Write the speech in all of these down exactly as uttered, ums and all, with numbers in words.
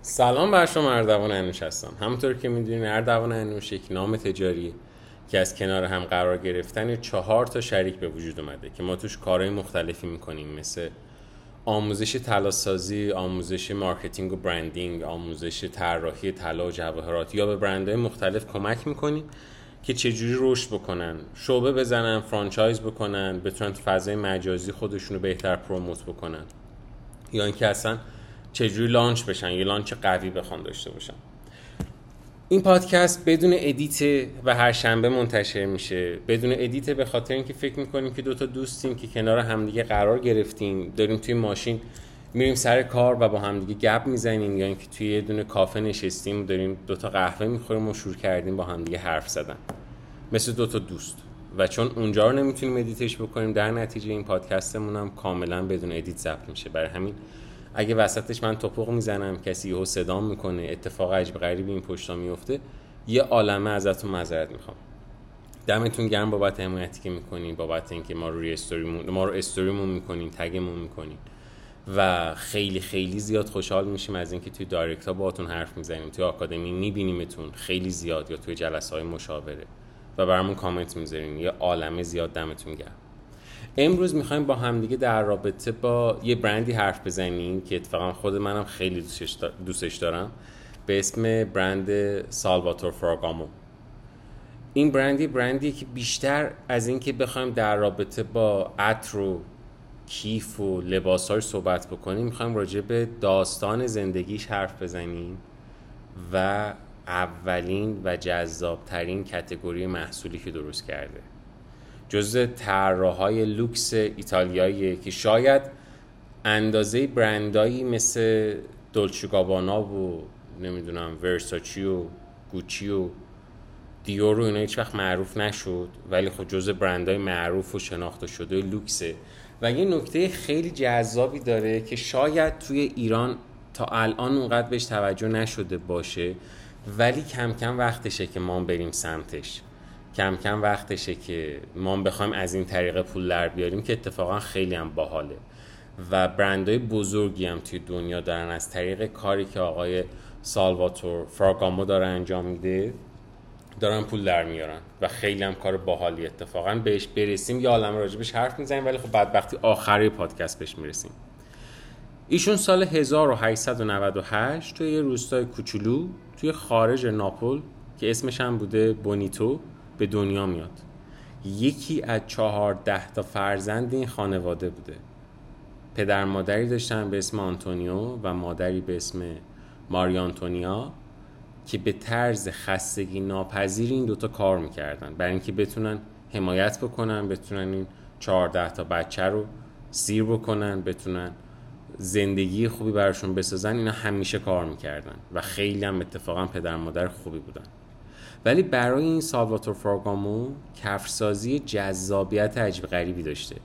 سلام بر شما اردوان انوش هستم. همونطور که میدونین اردوان انوش یک نام تجاریه که از کنار هم قرار گرفتن چهار تا شریک به وجود اومده که ما توش کارهای مختلفی میکنیم، مثل آموزش طلاسازی، آموزش مارکتینگ و برندینگ، آموزش طراحی طلا و جواهرات، یا به برندهای مختلف کمک میکنیم که چجوری رشد بکنن، شعبه بزنن، فرانچایز بکنن، بتونن تو فضای مجازی خودشونو بهتر پروموت بکنن، یا اینکه اصلا چجوری لانچ بشن، یه لانچ قوی بخوان داشته باشن. این پادکست بدون ادیت و هر شنبه منتشر میشه. بدون ادیت به خاطر اینکه فکر میکنیم که دوتا دوستیم که کنار همدیگه قرار گرفتیم، داریم توی ماشین میریم سر کار و با همدیگه گپ میزنیم، یا اینکه توی یه دونه کافه نشستیم داریم دوتا قهوه میخوریم و شروع کردیم با همدیگه حرف زدن مثل دوتا دوست. و چون اونجا رو نمیتونیم ادیتش بکنیم، در نتیجه این پادکستمون هم کاملا بدون ادیت ضبط میشه. برای همین اگه وسطش من توپق میزنم، کسی یهو صدام میکنه، اتفاق عجیب غریبی این پشتا میفته، یه عالمه ازتون معذرت میخوام. دمتون گرم بابت حمایتی که میکنین، بابت اینکه ما رو روی استوریمون ما رو استوریمون میکنین، تگمون میکنین، و خیلی خیلی زیاد خوشحال میشیم از اینکه توی دایرکت ها باهاتون حرف میزنیم، توی آکادمی میبینیمتون خیلی زیاد، یا توی جلسه های مشاوره و برامون کامنت میذارین. یه عالمه زیاد دمتون گرم. امروز میخوایم با همدیگه در رابطه با یه برندی حرف بزنیم که اتفاقا خود منم خیلی دوستش, دوستش دارم، به اسم برند سالواتور فراگامو. این برندی برندی که بیشتر از این که بخوایم در رابطه با عطر و کیف و لباساش صحبت بکنیم، میخوایم راجع به داستان زندگیش حرف بزنیم و اولین و جذابترین کتگوری محصولی که درست کرده. جزء طراحای لوکس ایتالیاییه که شاید اندازه برندایی مثل دولچه گابانا و نمیدونم ورساچی و گوچی و دیور و اینا هیچ وقت معروف نشد، ولی خب جزء برندهای معروف و شناخته شده لوکسه. و یه نکته خیلی جذابی داره که شاید توی ایران تا الان اونقدر بهش توجه نشده باشه، ولی کم کم وقتشه که ما بریم سمتش. کم کم وقتشه که ما بخوایم از این طریق پول در بیاریم، که اتفاقا خیلی هم باحاله و برندهای بزرگی هم توی دنیا دارن از طریق کاری که آقای سالواتور فراگامو داره انجام میده دارن پول در میارن و خیلی هم کار باحالی. اتفاقا بهش برسیم یه عالمه راجبش حرف میزنیم، ولی خب بدبختی آخری پادکست بهش میرسیم. ایشون سال هزار و هشتصد و نود و هشت توی یه روستای کوچولو توی خارج ناپل که اسمش هم بوده بونیتو به دنیا میاد. یکی از چهارده تا فرزند این خانواده بوده. پدر مادری داشتن به اسم آنتونیو و مادری به اسم ماری آنتونیا که به طرز خستگی ناپذیر این دوتا کار میکردن برای اینکه بتونن حمایت بکنن، بتونن این چهارده تا بچه رو سیر بکنن، بتونن زندگی خوبی براشون بسازن. اینا همیشه کار میکردن و خیلی هم اتفاقا پدر مادر خوبی بودن. ولی برای این سالواتور فراگامو کفشسازی جذابیت عجیب غریبی داشته.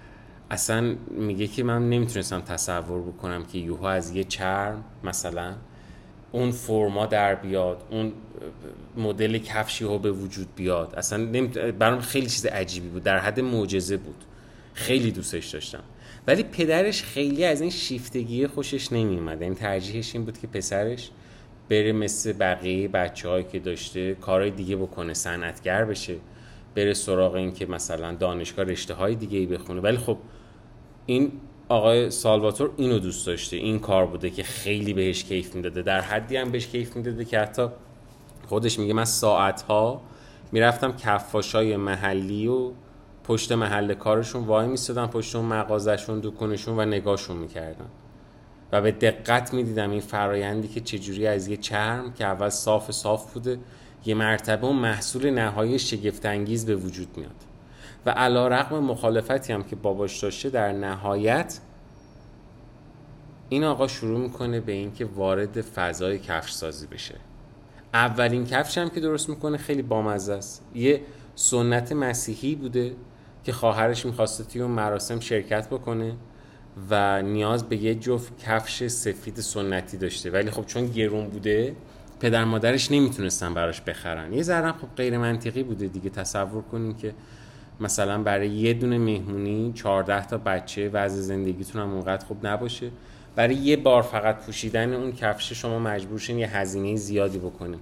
اصلا میگه که من نمیتونستم تصور بکنم که یوها از یه چرم مثلا اون فرما در بیاد، اون مدل کفشی ها به وجود بیاد. اصلا نمیت... برام خیلی چیز عجیبی بود، در حد معجزه بود. خیلی دوستش داشتم. ولی پدرش خیلی از این شیفتگی خوشش نمیومد. این ترجیحش این بود که پسرش بره مثل بقیه بچه‌هایی که داشته کارهای دیگه بکنه، صنعتگر بشه، بره سراغ این که مثلا دانشگاه رشته‌های دیگه‌ای بخونه. ولی خب این آقای سالواتور اینو دوست داشته، این کار بوده که خیلی بهش کیف میداده، در حدی هم بهش کیف میداده که حتی خودش میگه من ساعت‌ها میرفتم کفاشای محلی و پشت محل کارشون وای میستادم، پشت اون مغازه‌شون، دکونشون و نگاهشون میکردم و به دقت میدیدم این فرایندی که چجوری از یه چرم که اول صاف صاف بوده یه مرتبه اون محصول نهایی شگفت‌انگیز به وجود میاد. و علی‌رغم مخالفتی هم که باباش داشته، در نهایت این آقا شروع میکنه به این که وارد فضای کفش سازی بشه. اولین کفش هم که درست میکنه خیلی بامزه است. یه سنت مسیحی بوده که خواهرش میخواسته توی اون مراسم شرکت بکنه و نیاز به یه جفت کفش سفید سنتی داشته، ولی خب چون گرون بوده پدر مادرش نمیتونستن براش بخرن. یه ذره خب غیر منطقی بوده دیگه. تصور کنین که مثلا برای یه دونه مهمونی چهارده تا بچه، وضع زندگیتون هم اونقدر خوب نباشه برای یه بار فقط پوشیدن اون کفش شما مجبور شین یه هزینه زیادی بکنین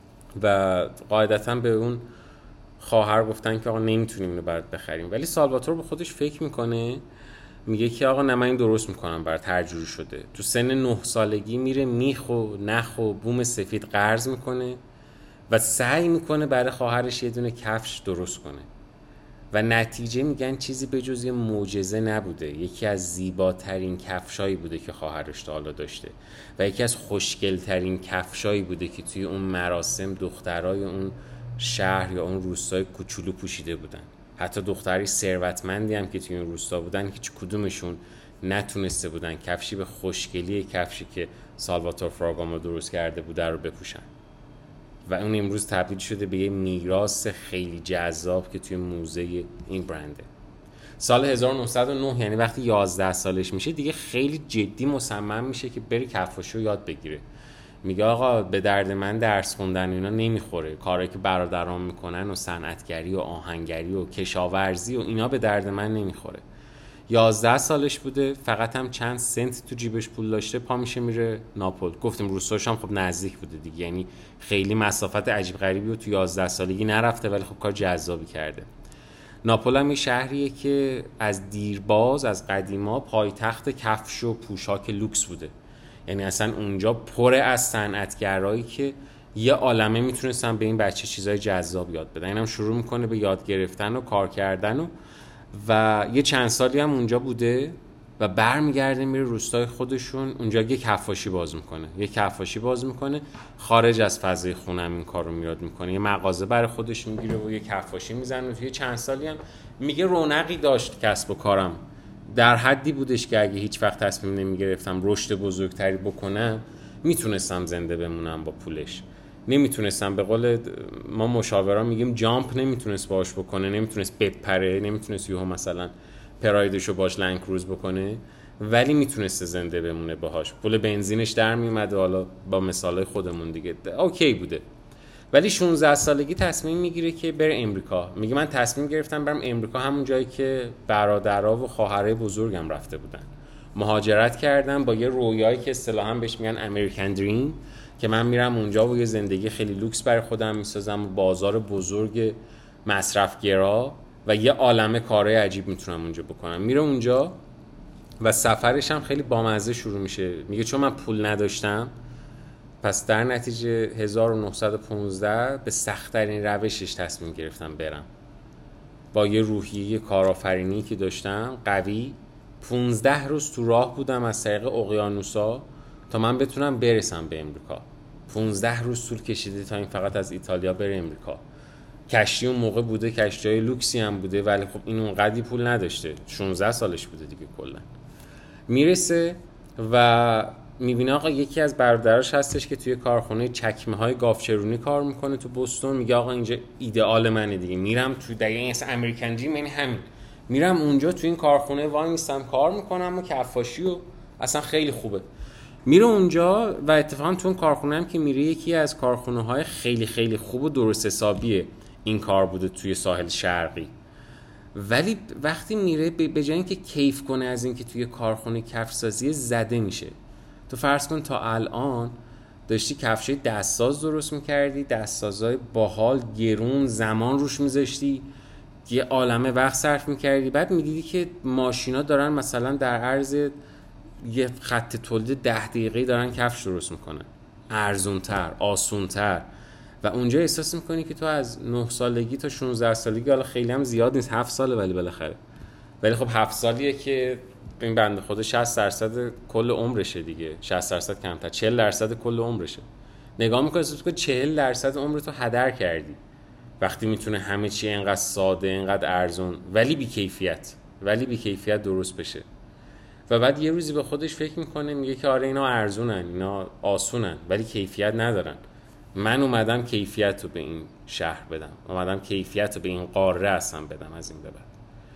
و قاعدتاً به اون خواهر گفتن که آقا نمیتونیم اینو برات بخریم. ولی سالواتور به خودش فکر میکنه، میگه که آقا نه من این درست میکنم برات، هر جوری شده. تو سن نه سالگی میره میخ و نخ و بوم سفید قرض میکنه و سعی میکنه برای خواهرش یه دونه کفش درست کنه و نتیجه میگن چیزی به جز یه معجزه نبوده. یکی از زیباترین کفشایی بوده که خواهرش تا حالا داشته و یکی از خوشگلترین کفشایی بوده که توی اون مراسم دخترای اون شهر یا اون روستای کوچولو پوشیده بودن. حتی دختری ثروتمندی هم که توی اون روستا بودن هیچ کدومشون نتونسته بودن کفشی به خوشگلی کفشی که سالواتور فراگامو درست کرده بوده رو بپوشن و اون امروز تبدیل شده به یه میراث خیلی جذاب که توی موزه این برنده. سال هزار و نهصد و نه یعنی وقتی یازده سالش میشه دیگه خیلی جدی مصمم میشه که بره کفاشو یاد بگیره. میگه آقا به درد من درس خوندن اینا نمیخوره، کارهایی که برادرام میکنن و صنعتگری و آهنگری و کشاورزی و اینا به درد من نمیخوره. یازده سالش بوده، فقط هم چند سنت تو جیبش پول داشته، پا میشه میره ناپل. گفتیم روستاش هم خب نزدیک بوده دیگه، یعنی خیلی مسافت عجیب غریبی رو تو یازده سالگی نرفته ولی خب کار جذابی کرده. ناپل هم یه شهریه که از دیرباز از قدیما پایتخت کفش و پوشاک لوکس بوده. یعنی اصلا اونجا پر از صنعتگرایی که یه عالمه میتونستن به این بچه چیزای جذاب یاد بدن. اینم شروع میکنه به یاد گرفتن و کار کردن و و یه چند سالی هم اونجا بوده و برمیگرده میره روستای خودشون، اونجا یه کفاشی باز میکنه یه کفاشی باز میکنه خارج از فضای خونم این کارو میاد میکنه، یه مغازه برای خودش میگیره و یه کفاشی میزنه. توی چند سالی هم میگه رونقی داشت کسب و کارم، در حدی بودش که اگه هیچ وقت تصمیم نمیگرفتم رشد بزرگتری بکنم میتونستم زنده بمونم با پولش. نمیتونستم، به قول ما مشاوران میگیم جامپ نمیتونست باش بکنه، نمیتونست بپره، نمیتونست یهو مثلا پرایدشو باش لنگ کروز بکنه، ولی میتونست زنده بمونه باهاش. پول بنزینش در میومد. حالا با مثالای خودمون دیگه اوکی بوده. ولی شانزده سالگی تصمیم میگیره که بره امریکا. میگه من تصمیم گرفتم برم امریکا، همون جایی که برادرها و خواهرای بزرگم رفته بودن. مهاجرت کردم با یه رویایی که اصطلاحاً بهش میگن امریکن دریم، که من میرم اونجا و یه زندگی خیلی لوکس برای خودم میسازم و بازار بزرگ مصرفگرا و یه عالمه کارهای عجیب میتونم اونجا بکنم. میره اونجا و سفرش هم خیلی بامزه شروع میشه. میگه چون من پول نداشتم پس در نتیجه هزار و نهصد و پانزده به سخت‌ترین روشش تصمیم گرفتم برم. با یه روحیه کارآفرینی که داشتم قوی، پانزده روز تو راه بودم از طریق اقیانوسا تا من بتونم برسم به امریکا. پانزده روز طول کشیده تا این فقط از ایتالیا بره امریکا. کشتی اون موقع بوده، کشتی‌های لوکسی هم بوده، ولی خب این اونقدی پول نداشته. شانزده سالش بوده دیگه کلا. میرسه و میبینه آقا یکی از برادراش هستش که توی کارخونه چکمه‌های گاوچرونی کار میکنه تو بوستون. میگه آقا اینجا ایدئال منه دیگه، میرم تو دقیقاً مثل امریکن دریم، یعنی همین. میرم اونجا تو این کارخونه وای میستم کار میکنم و کفاشی و اصلا خیلی خوبه. میره اونجا و اتفاقا تو اون کارخونه هم که میره یکی از کارخونه‌های خیلی خیلی خوب و درست حسابیه این کار بوده توی ساحل شرقی. ولی وقتی میره به جای اینکه کیف کنه از اینکه توی کارخونه کفش‌سازی زده میشه. تو فرض کن تا الان داشتی کفشای دستساز درست میکردی، دستسازهای باحال گرون زمان روش میذاشتی، یه عالمه وقت صرف میکردی، بعد میدیدی که ماشینا دارن مثلا در عرض یه خط تولید ده دقیقه‌ای دارن کفش درست میکنن، ارزونتر، آسونتر. و اونجا احساس میکنی که تو از نه سالگی تا شانزده سالگی، حالا خیلی هم زیاد نیست، هفت ساله ولی بالاخره، ولی خب هفت سالیه که این بنده خود شصت درصد کل عمرشه دیگه، شصت درصد کمتر، چهل درصد کل عمرشه. نگاه میکنی احساس میکنی چهل درصد عمرتو هدر کردی وقتی میتونه همه چی اینقدر ساده، اینقدر ارزون ولی بی کیفیت، ولی بی کیفیت درست بشه. و بعد یه روزی به خودش فکر میکنه، میگه که آره اینا ارزونن، اینا آسونن ولی کیفیت ندارن. من اومدم کیفیت رو به این شهر بدم، اومدم کیفیت رو به این قاره اصلا بدم از این به بعد.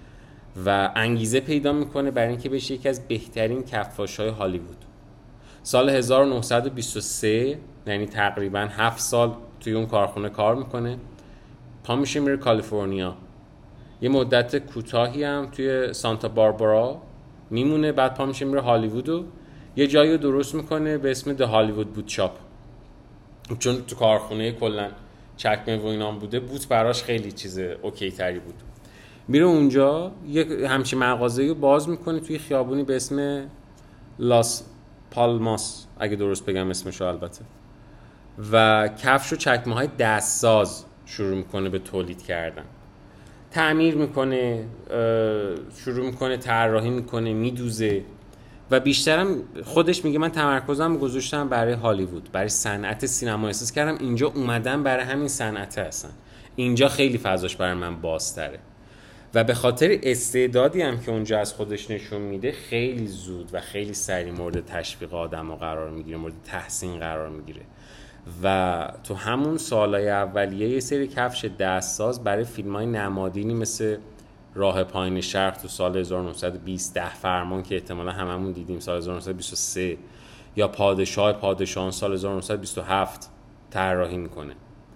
و انگیزه پیدا میکنه برای اینکه بشه یکی از بهترین کفاش‌های هالیوود. سال هزار و نهصد و بیست و سه یعنی تقریباً هفت سال توی اون کارخونه کار میکنه. پا میشه میره کالیفرنیا، یه مدت کوتاهی هم توی سانتا باربارا میمونه، بعد پا میشه میره هالیوود و یه جایی رو درست میکنه به اسم The Hollywood Boot Shop، چون تو کارخونه کلا چکمه و اینام بوده، بوت براش خیلی چیز اوکی تری بود. میره اونجا یه همچین مغازه‌ای رو باز میکنه توی خیابونی به اسم لاس پالماس اگه درست بگم اسمشو البته، و کفش و چکمه های دستساز شروع میکنه به تولید کردن، تعمیر میکنه، شروع میکنه طراحی میکنه، میدوزه و بیشترم خودش میگه من تمرکزم گذاشتم برای هالیوود، برای صنعت سینما. احساس کردم اینجا اومدم برای همین صنعت هستن، اینجا خیلی فضاش برای من بازتره و به خاطر استعدادی هم که اونجا از خودش نشون میده خیلی زود و خیلی سریع مورد تشویق آدم‌ها قرار میگیره، مورد تحسین قرار میگیره و تو همون سالهای اولیه یه سری کفش دستساز برای فیلم‌های نمادینی مثل راه پایین شرق تو سال هزار و نهصد و بیست، ده فرمان که احتمالا هممون دیدیم سال هزار و نهصد و بیست و سه، یا پادشاه پادشاهان سال هزار و نهصد و بیست و هفت طراحی میکنه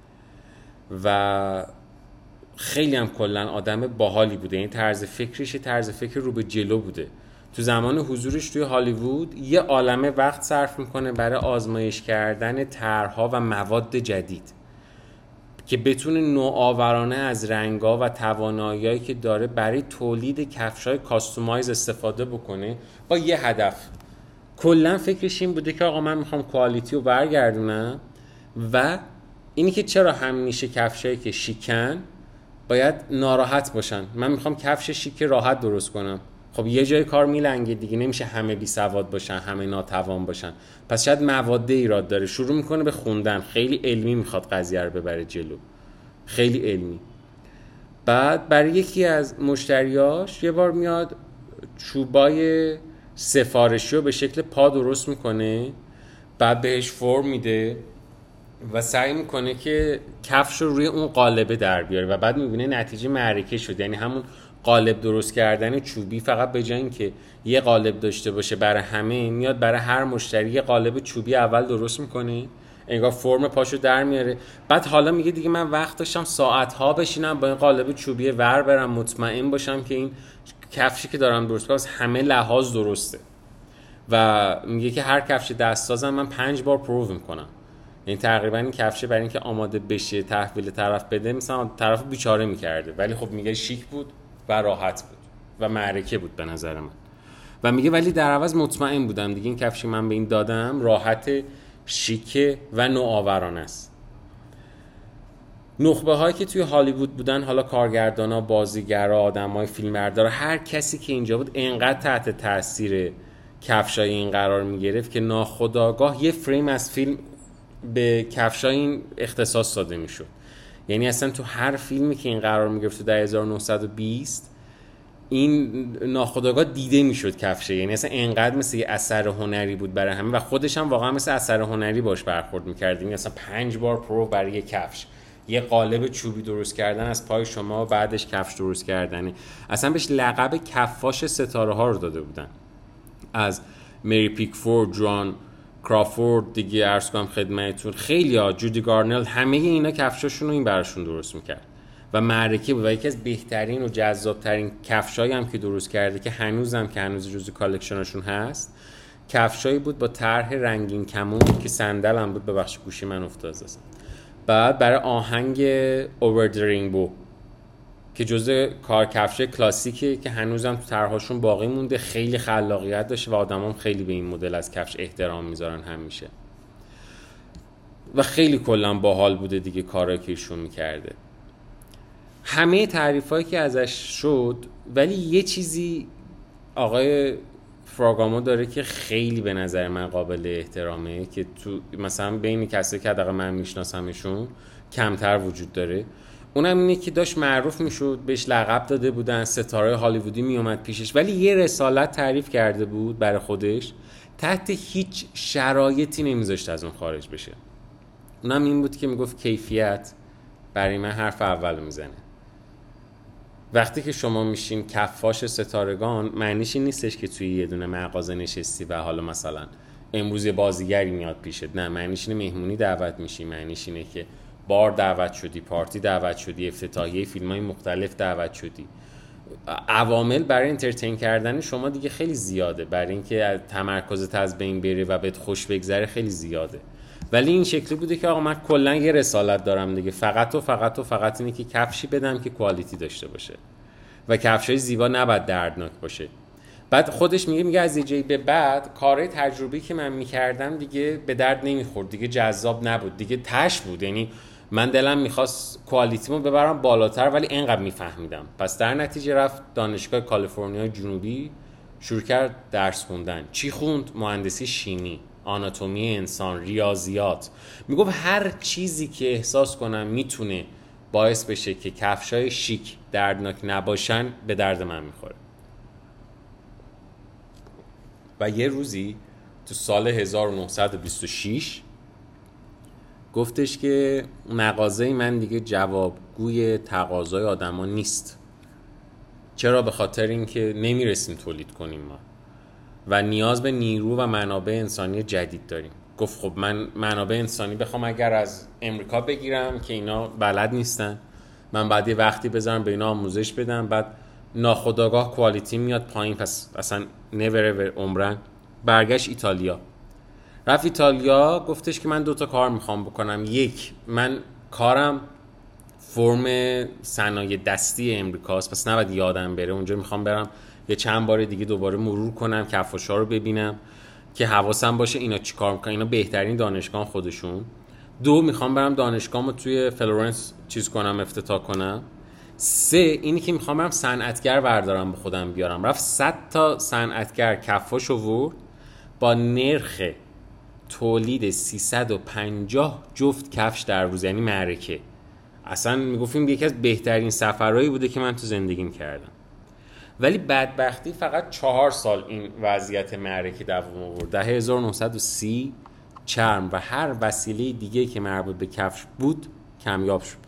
و خیلی هم کلا آدم باحالی بوده. این طرز فکرش طرز فکر رو به جلو بوده. تو زمان حضورش توی هالیوود یه عالمه وقت صرف میکنه برای آزمایش کردن طرح‌ها و مواد جدید که بتونه نوآورانه از رنگا و توانایی‌هایی که داره برای تولید کفش‌های کاستومایز استفاده بکنه با یه هدف. کلا فکرش این بوده که آقا من میخوام کوالیتی رو برگردونم و اینی که چرا همیشه کفشایی که شیکن باید ناراحت باشن، من میخوام کفش شیک راحت درست کنم. خب یه جای کار میلنگه دیگه، نمیشه همه بی سواد باشن، همه ناتوان باشن، پس شاید مواد ایراد داره. شروع میکنه به خوندن، خیلی علمی میخواد قضیه رو ببره جلو، خیلی علمی. بعد برای یکی از مشتریاش یه بار میاد چوبای سفارشی رو به شکل پا درست میکنه، بعد بهش فرم میده و سعی میکنه که کفش رو روی اون قالبه در بیاره و بعد میبینه نتیجه معرکه شد. یعنی همون قالب درست کردن چوبی فقط به جای اینکه یه قالب داشته باشه برای همه، میاد برای هر مشتری یه قالب چوبی اول درست میکنه، انگار فرم پاشو در میاره. بعد حالا میگه دیگه من وقت داشتم ساعتها بشینم با این قالب چوبی ور برم مطمئن باشم که این کفشی که دارم درست کنم همه لحاظ درسته و میگه که هر کفش دستسازم من پنج بار پروو میکنم. یعنی تقریبا این کفشه برای اینکه آماده بشه تحویل طرف بده مثلا طرف بیچاره میکرده، ولی خب میگه شیک بود و راحت بود و معرکه بود به نظر من. و میگه ولی در عوض مطمئن بودم دیگه این کفشی من به این دادم راحت، شیک و نوآورانه است. نخبه هایی که توی هالیوود بودن، حالا کارگردانا، بازیگرا، آدمای فیلمبردار، هر کسی که اینجا بود انقدر تحت تاثیر کفشای این قرار میگرفت که ناخودآگاه یه فریم از فیلم به کفشای این اختصاص داده میشد. یعنی اصلا تو هر فیلمی که این قرار میگرفت در هزار و نهصد و بیست این ناخودآگاه دیده میشد کفشه. یعنی اصلا انقدر مثل یه اثر هنری بود برای همه و خودش هم واقعا مثل اثر هنری باش برخورد میکرد. این اصلا پنج بار پرو برای یه کفش، یه قالب چوبی درست کردن از پای شما و بعدش کفش درست کردنه. اصلا بهش لقب کفاش ستاره ها رو داده بودن، از مری پیکفورد، جان کرافورد دیگه عرض کنم خدمتتون، خیلی ها، جودی گارنل، همه اینا کفشاشون رو این براشون درست میکرد و معرکه بود و یکی از بهترین و جذابترین کفشایی هم که درست کرده که هنوزم که هنوز جزو کالکشنشون هست، کفشایی بود با طرح رنگین کمون که صندل هم بود، ببخشید گوشی من افتاد است. بعد برای آهنگ Over the Rainbow که جزء کار کفش کلاسیکه که هنوزم تو طرحشون باقی مونده، خیلی خلاقیت داشته و آدمام خیلی به این مدل از کفش احترام میذارن همیشه و خیلی کلا باحال بوده دیگه کارایی که ایشون میکرده. همه تعریفایی که ازش شد، ولی یه چیزی آقای فراگامو داره که خیلی به نظر من قابل احترامه که تو مثلا بین کسایی که حداقل من میشناسمشون کمتر وجود داره. اونم اینه که داشت معروف میشد، بهش لقب داده بودن، ستاره هالیوودی میومد پیشش، ولی یه رسالت تعریف کرده بود برای خودش، تحت هیچ شرایطی نمیذاشت از اون خارج بشه. اونم این بود که میگفت کیفیت برای من حرف اول میزنه. وقتی که شما میشین کفاش ستارگان، معنیش این نیستش که توی یه دونه مغازه نشستی و حالا مثلا امروز یه بازیگری میاد پیشت. نه، معنیش اینه مهمونی دعوت میشی، معنیش اینه که بار دعوت شدی، پارتی دعوت شدی، افتتاحیه فیلم‌های مختلف دعوت شدی عوامل برای انترتین کردن شما دیگه خیلی زیاده، برای اینکه تمرکزت از بین بره و بهت خوش بگذره خیلی زیاده. ولی این شکلی بوده که آقا من کلا یه رسالت دارم دیگه، فقط و فقط و فقط اینه که کفشی بدم که کوالیتی داشته باشه و کفشای زیبا نباید دردناک باشه. بعد خودش میگه میگه از یه جایی به بعد کارهای تجربی که من میکردم دیگه به درد نمیخورد، دیگه جذاب نبود، دیگه تش بود. یعنی من دلم میخواست کوالیتیمو ببرم بالاتر ولی اینقدر میفهمیدم. پس در نتیجه رفت دانشگاه کالیفرنیا جنوبی، شروع کرد درس خوندن. چی خوند؟ مهندسی شیمی، آناتومی انسان، ریاضیات. میگفت هر چیزی که احساس کنم میتونه باعث بشه که کفشای شیک دردناک نباشن به درد من میخوره. و یه روزی تو سال هزار و نهصد و بیست و شش گفتش که مغازه من دیگه جوابگوی تقاضای آدما نیست. چرا؟ به خاطر اینکه نمیرسیم تولید کنیم ما و نیاز به نیرو و منابع انسانی جدید داریم. گفت خب من منابع انسانی بخوام اگر از امریکا بگیرم که اینا بلد نیستن، من بعد یه وقتی بذارم به اینا آموزش بدم، بعد ناخودآگاه کوالیتی میاد پایین، پس اصلا نور عمرن. برگشت ایتالیا. رفت ایتالیا، گفتش که من دوتا کار میخوام بکنم. یک، من کارم فرم صنایع دستی امریکاست، پس نباید یادم بره اونجا. میخوام برم یه چند بار دیگه دوباره مرور کنم، کفاشا رو ببینم که حواسم باشه اینا چی کار میکنن، اینا بهترین دانشگاه خودشون. دو، میخوام برم دانشگاهمو توی فلورنس چیز کنم، افتتاح کنم. سه، اینی که میخوام برم صنعتگر بردارم به خودم بیارم. رفت صد تا صنعتگر کفاش آورد با نرخ تولید سیصد و پنجاه جفت کفش در روز، یعنی معرکه. اصلا میگفتیم یکی از بهترین سفرهایی بوده که من تو زندگیم کردم. ولی بدبختی فقط چهار سال این وضعیت معرکه دوام آورد. در هزار و نهصد و سی چرم و هر وسیله دیگه که مربوط به کفش بود کمیاب شد،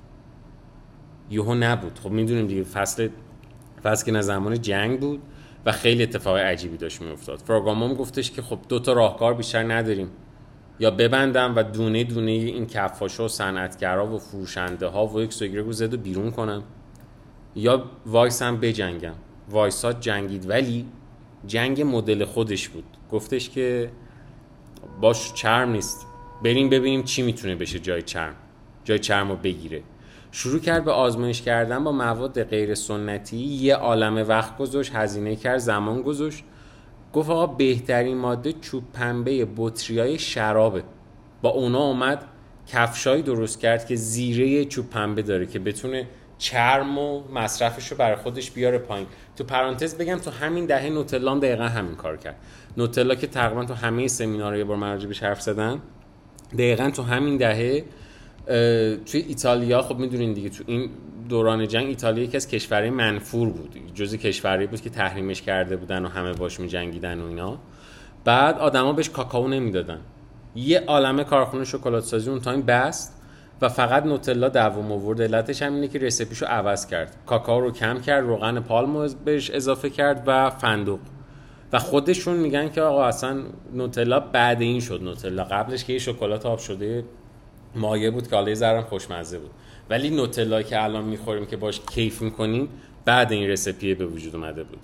یهو نبود. خب میدونیم دیگه فصل فصل که نه زمان جنگ بود و خیلی اتفاق عجیبی داشت میافتاد. فراگاموم گفتش که خب دو تا راهکار بیشتر نداریم، یا ببندم و دونه دونه این کفاشا و صنعتگرا و فروشنده ها و ایکس و ایگرگ زد و بیرون کنم، یا وایسم بجنگم. وایسات جنگید، ولی جنگ مدل خودش بود. گفتش که باش چرم نیست، بریم ببینیم چی میتونه بشه جای چرم جای چرم رو بگیره. شروع کرد به آزمایش کردن با مواد غیر سنتی، یه عالمه وقت گذاشت، هزینه کرد، زمان گذاشت. گفت آقا بهترین ماده چوب پنبه بطریای شرابه. با اونا اومد کفشایی درست کرد که زیره چوب پنبه داره که بتونه چرم و مصرفش رو برای خودش بیاره پایین. تو پرانتز بگم تو همین دهه نوتلا هم دقیقا همین کار کرد. نوتلا که تقریبا تو همه سمینارها یه بار من راجعش حرف زدم، دقیقا تو همین دهه توی ایتالیا، خب میدونین دیگه تو این دوران جنگ ایتالیا یکی از کشورهای منفور بود، جزو کشورهایی بود که تحریمش کرده بودن و همه باش می‌جنگیدن و اینا. بعد آدما بهش کاکائو نمیدادن. یه عالمه کارخونه شکلات سازی اون تایم بست و فقط نوتلا دوام آورد. علتش هم اینه که رسیپیشو عوض کرد، کاکائو رو کم کرد، روغن پالم بهش اضافه کرد و فندق. و خودشون میگن که آقا اصلا نوتلا بعد این شد نوتلا، قبلش که یه شکلات آب شده مایه بود که حالا یه ذره خوشمزه بود، ولی نوتلا که الان میخوریم که باش کیف میکنیم بعد این رسیپی به وجود اومده بود.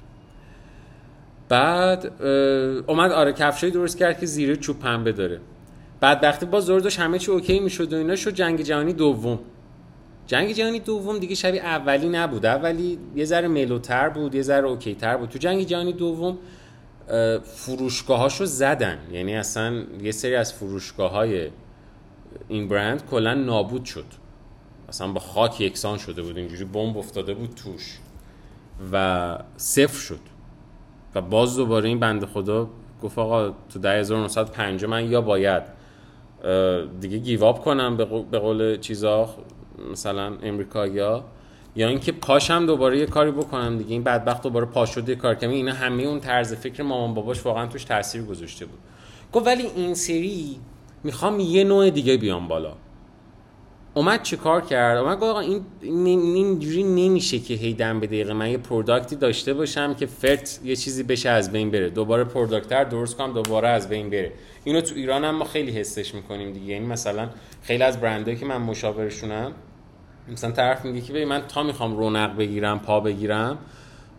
بعد اومد آره کفشای درست کرد که زیره چوب پنبه داره. بعد وقتی باز زور داشت همه چی اوکی میشد و اینا، شد جنگ جهانی دوم. جنگ جهانی دوم دیگه شبیه اولی نبود. اولی یه ذره ملوتر بود، یه ذره اوکی تر بود. تو جنگ جهانی دوم فروشگاهاشو زدن، یعنی اصلا یه سری از فروشگاه‌های این برند کلا نابود شد، اصلا با خاک یکسان شده بود، اینجوری بمب افتاده بود توش و صفر شد. و باز دوباره این بنده خدا گفت آقا تو ده هزار و نهصد و پنج من یا باید دیگه گیواب کنم به قول چیزا مثلا امریکایی‌ها، یا اینکه پاشم دوباره یه کاری بکنم دیگه. این بدبخت دوباره پا شد یه کار کنه. اینا همه اون طرز فکر مامان باباش واقعا توش تاثیر گذاشته بود. گفت ولی این سری میخوام یه نوع دیگه بیام بالا. اومد چه کار کرد؟ اومد گفت آقا این اینجوری نمیشه که هی دم به دقیقه من یه پروداکتی داشته باشم که فرت یه چیزی بشه از بین بره، دوباره پروداکتر درست کنم دوباره از بین بره. اینو تو ایران هم ما خیلی حسش میکنیم دیگه. یعنی مثلا خیلی از برندایی که من مشاورشونم، مثلا طرف میگه که ببین من تا میخوام رونق بگیرم، پا بگیرم،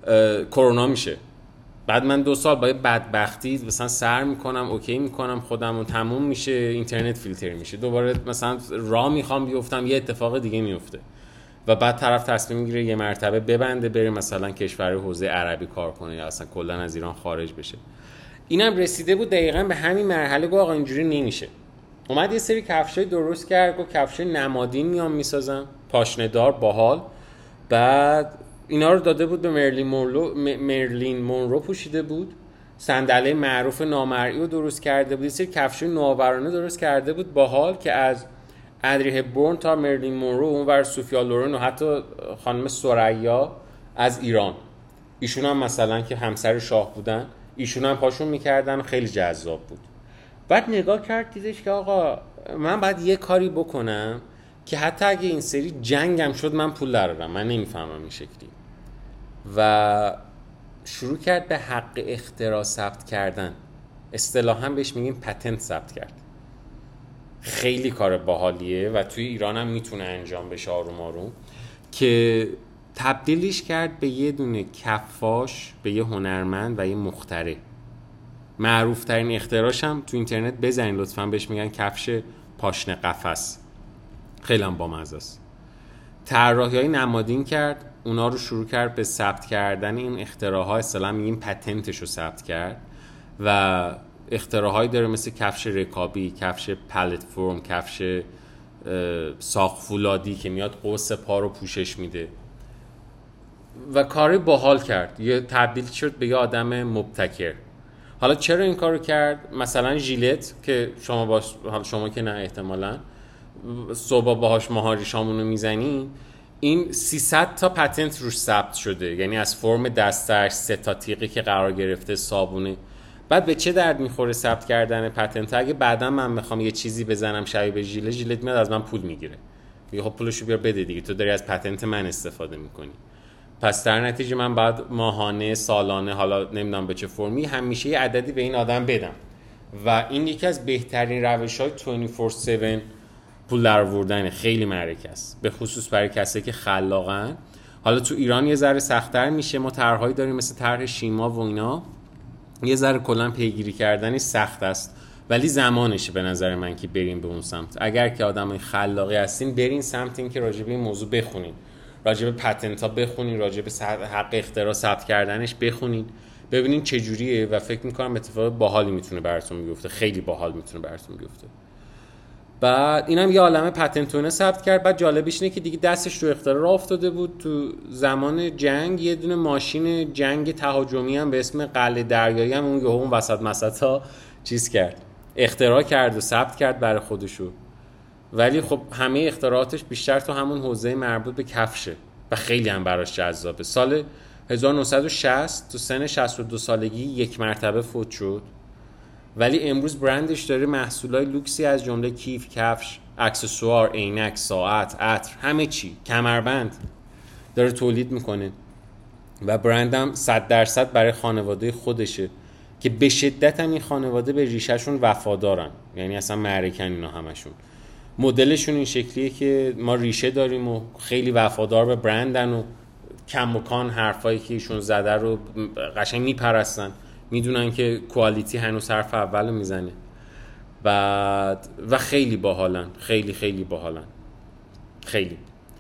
کرونا میشه. بعد من دو سال با بدبختی مثلا سر میکنم، اوکی میکنم خودم و تموم میشه، اینترنت فیلتر میشه، دوباره مثلا راه میخوام بیفتم یه اتفاق دیگه میفته و بعد طرف تصمیم میگیره یه مرتبه ببنده بره مثلا کشور حوزه عربی کار کنه یا اصلا کلا از ایران خارج بشه. اینم رسیده بود دقیقاً به همین مرحله، گفت آقا اینجوری نمیشه. اومد یه سری کفشای درست کرد، گفت کفشای نمادین میام میسازم، پاشنه دار باحال. بعد اینا رو داده بود به مرلین مونرو، مرلین مونرو پوشیده بود. صندلی معروف نامرئی رو درست کرده بود. یه سری کفشای نوآورانه درست کرده بود باحال که از ادری هپبورن تا مرلین مونرو، اونور سوفیا لورن و حتی خانم ثریا از ایران، ایشون هم مثلا که همسر شاه بودن، ایشون هم پاشون میکردن، خیلی جذاب بود. بعد نگاه کرد دیدش که آقا من باید یه کاری بکنم که حتی اگه این سری جنگم شد من پول درارم، من نمیفهمم این شکلی. و شروع کرد به حق اختراع ثبت کردن، اصطلاحاً بهش میگیم پتنت ثبت کرد. خیلی کار باحالیه و توی ایران هم میتونه انجام بشه آروم آروم، که تبدیلش کرد به یه دونه کفاش، به یه هنرمند و یه مخترع. معروف ترین اختراعش هم تو اینترنت بزنین لطفاً، بهش میگن کفش پاشنه قفس. خیلی هم بامزه است. طراحی‌های نمادین کرد، اونا رو شروع کرد به ثبت کردن این اختراع‌ها، اصطلاحاً میگیم پتنتش رو ثبت کرد. و اختراع‌هایی داره مثل کفش رکابی، کفش پلتفرم، کفش ساق فولادی که میاد قوس پا رو پوشش میده و کاری باحال کرد. یه تبدیل شد به یه آدم مبتکر. حالا چرا این کارو کرد؟ مثلا ژیلت که شما باش، حالا شما که نه احتمالاً صبح باهاش ماهاری شامونو میزنی، این سیصد تا پتنت روش ثبت شده، یعنی از فرم دستش، سه تا تیغی که قرار گرفته، صابونه. بعد به چه درد میخوره ثبت کردن پتنت؟ اگه بعدا من میخوام یه چیزی بزنم شبیه به ژیلت، ژیلت میاد از من پول میگیره، میگه خب پولشو بیار بده دیگه، تو داری از پتنت من استفاده میکنی. پس در نتیجه من بعد ماهانه، سالانه، حالا نمیدونم به چه فرمی، همیشه یه عددی به این آدم بدم. و این یکی از بهترین روش‌های بیست و چهار هفت پول درآوردن، خیلی معرکه است، به خصوص برای کسایی که خلاقن. حالا تو ایران یه ذره سخت‌تر میشه، ما طرح‌هایی داریم مثل طرح شیما و اینا، یه ذره کلا پیگیری کردنش سخت است، ولی زمانشه به نظر من که بریم به اون سمت. اگر که آدمای خلاقی هستین برین سمت این که راجع به این موضوع بخونین، راجع به پتنت ها بخونین، راجع به حق اختراع ثبت کردنش بخونین، ببینین چه جوریه و فکر می‌کنم اتفاق باحالی میتونه براتون بیفته، خیلی باحال میتونه براتون بیفته. بعد اینم یه عالمه پتنتونه ثبت کرد. بعد جالبش اینه که دیگه دستش تو اختراع راه افتاده بود. تو زمان جنگ یه دونه ماشین جنگ تهاجمی هم به اسم قلعه دریایی هم اون اون وسط مسطا چیز کرد، اختراع کرد و ثبت کرد برای خودشو. ولی خب همه اختراعاتش بیشتر تو همون حوزه مربوط به کفشه و خیلی هم براش جذابه. سال هزار و نهصد و شصت تو سن شصت و دو سالگی یک مرتبه فوت شد، ولی امروز برندش داره محصولای لوکسی از جمله کیف، کفش، اکسسوار، عینک، ساعت، عطر، همه چی، کمربند داره تولید میکنه و برندم صد درصد برای خانواده خودشه که به شدت هم این خانواده به ریشهشون وفادارن، یعنی اصلا معرکن اینا همشون. مدلشون این شکلیه که ما ریشه داریم و خیلی وفادار به برندن و کم و کان حرفایی که ایشون زده رو قشنگ میپرستن، میدونن که کوالیتی هنوز حرف اولو میزنه. بعد و خیلی باحالن، خیلی خیلی باحالن، خیلی.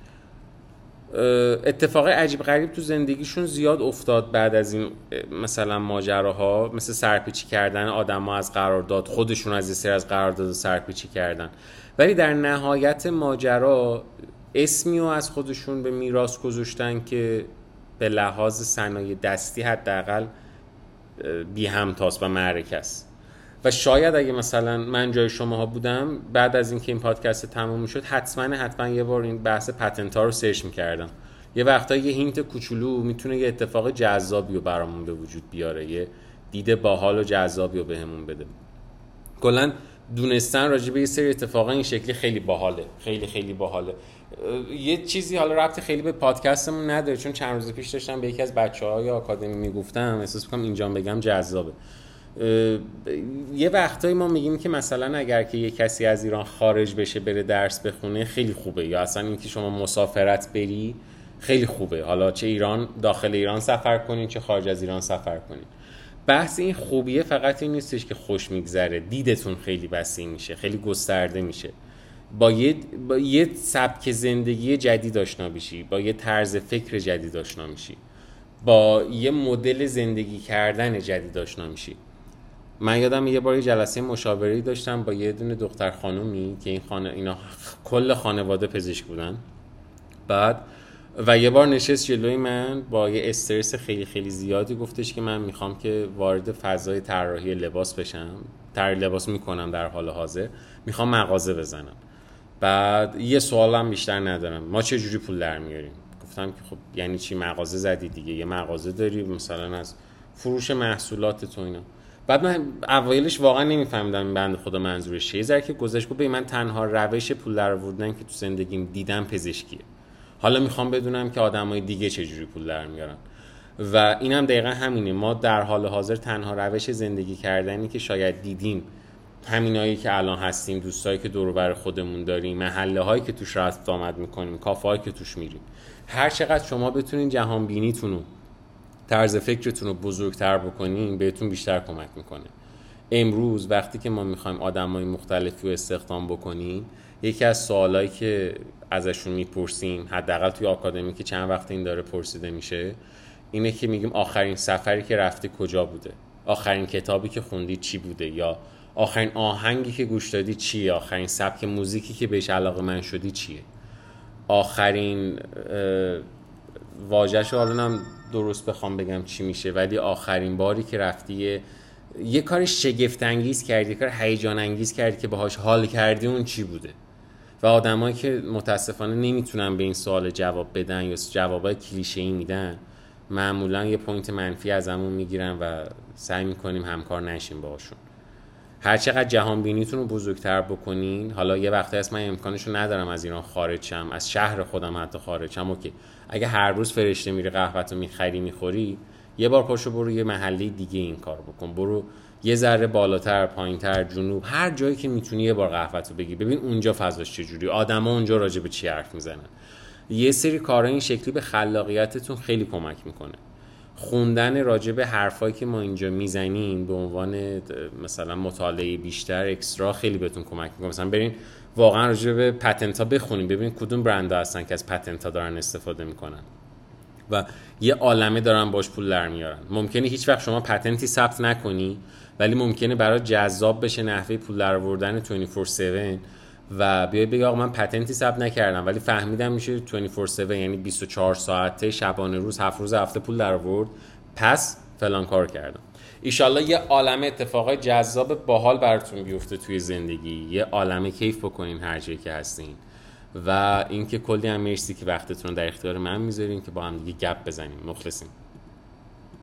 اتفاق عجیب غریب تو زندگیشون زیاد افتاد بعد از این مثلا ماجراها، مثل سرپیچی کردن آدم‌ها از قرارداد، خودشون از یه سری از قرارداد سرپیچی کردن، ولی در نهایت ماجرا اسمی رو از خودشون به میراث گذاشتن که به لحاظ صنایع دستی حداقل بی همتاست و معرکه است. و شاید اگه مثلا من جای شماها بودم بعد از اینکه این پادکست تموم میشد حتما حتما یه بار این بحث پتنت ها رو سرچ میکردم. یه وقتا یه هینت کوچولو میتونه یه اتفاق جذابی رو برامون به وجود بیاره، یه دید باحال و جذابی رو بهمون بده. کلا دونستن راجع به یه سری اتفاقا این شکلی خیلی باحاله، خیلی خیلی باحاله. یه چیزی حالا ربطی خیلی به پادکستمون نداره، چون چند روز پیش داشتم به یکی از بچه‌های آکادمی میگفتم، احساس می‌کنم اینجا بگم جذابه. یه وقتایی ما میگیم که مثلا اگر که یه کسی از ایران خارج بشه بره درس بخونه خیلی خوبه، یا اصلا اینکه شما مسافرت بری خیلی خوبه. حالا چه ایران، داخل ایران سفر کنین چه خارج از ایران سفر کنین. بحث این خوبیه فقط این نیستش که خوش میگذره، دیدتون خیلی وسیع میشه، خیلی گسترده میشه. با یه با یه سبک زندگی جدید آشنا بشی، با یه طرز فکر جدید آشنا میشی، با یه مدل زندگی کردن جدید آشنا میشی. من یادم یه بار یه جلسه مشاوره‌ای داشتم با یه دونه دختر خانومی که این خانه اینا کل خانواده پزشک بودن. بعد و یه بار نشست جلوی من با یه استرس خیلی خیلی زیادی، گفتش که من میخوام که وارد فضای طراحی لباس بشم، طراحی لباس میکنم در حال حاضر، میخوام مغازه بزنم. بعد یه سوالم بیشتر ندارم، ما چه جوری پول در میاریم؟ گفتم که خب یعنی چی مغازه زدی دیگه، یه مغازه داری مثلا از فروش محصولات تو اینا. بعد من اوایلش واقعا نمیفهمیدم این بنده خدا منظورش چیه. ذره که گذشت گفت من تنها روش پول در آوردن که تو زندگیم دیدم پزشکیه، حالا میخوام بدونم که آدمای دیگه چجوری پول در میارن. و اینم دقیقا همینه، ما در حال حاضر تنها روش زندگی کردنی که شاید دیدیم همینایی که الان هستیم، دوستایی که دور و بر خودمون داریم، محله هایی که توش رفت آمد میکنیم، کافه هایی که توش میریم، هر چقدر شما بتونین جهان بینیتون رو، طرز فکرتون رو بزرگتر بکنین بهتون بیشتر کمک میکنه. امروز وقتی که ما میخوایم آدمای مختلفی رو استخدام بکنیم، یکی از سوالایی که ازشون میپرسیم، حداقل توی آکادمی که چند وقت این داره پرسیده میشه، اینه که میگیم آخرین سفری که رفتی کجا بوده، آخرین کتابی که خوندی چی بوده، یا آخرین آهنگی که گوش دادی چیه، آخرین سبک موزیکی که بهش علاقه‌مند شدی چیه، آخرین واژه‌شو حالا درست بخوام بگم چی میشه، ولی آخرین باری که رفتی یه, یه کار شگفت انگیز کردی، یه کار هیجان انگیز کردی که باهاش حال کردی، اون چی بوده؟ و آدمایی که متاسفانه نمیتونن به این سوال جواب بدن یا جوابای کلیشه‌ای میدن، معمولا یه پوینت منفی ازمون میگیرن و سعی میکنیم همکار نشیم باهاشون. هر چقدر جهان بینیتون رو بزرگتر بکنین، حالا یه وقتی هست من امکانشو ندارم از ایران خارج شم، از شهر خودم حتی خارج شم، اوکی، اگه هر روز فرشته میری قهوه‌تو میخری میخوری، یه بار پاشو برو یه محله دیگه این کار بکن، برو یه ذره بالاتر، پایینتر، جنوب، هر جایی که میتونی یه بار قهوه‌تو بگی، ببین اونجا فضاش چجوری، آدما اونجا راجع به چی حرف میزنن. یه سری کارا این شکلی به خلاقیتتون خیلی کمک میکنه. خوندن راجع به حرفایی که ما اینجا میزنیم به عنوان مثلا مطالعه بیشتر اکسترا خیلی بهتون کمک میکنه. مثلا برین واقعا راجع به پتنت ها بخونین، ببینید کدوم برندها هستن که از پتنت ها دارن استفاده میکنن و یه عالمه دارن باش پول در میارن. ممکنه هیچ وقت شما پتنتی ثبت نکنی، ولی ممکنه برای جذاب بشه نحوه پول در آوردن بیست و چهار هفت و بیای بگی آقا من پتنتی ثبت نکردم ولی فهمیدم میشه بیست و چهار هفت، یعنی بیست و چهار ساعته شبانه روز، هفت روز هفته پول در آورد، پس فلان کار کردم. ایشالله یه عالمه اتفاقای جذاب باحال براتون بیفته توی زندگی، یه عالمه کیف بکنین هر جایی که هستین. و اینکه کلی هم مرسی که وقتتون رو در اختیار من میذارین که با هم دیگه گپ بزنیم. مخلصیم.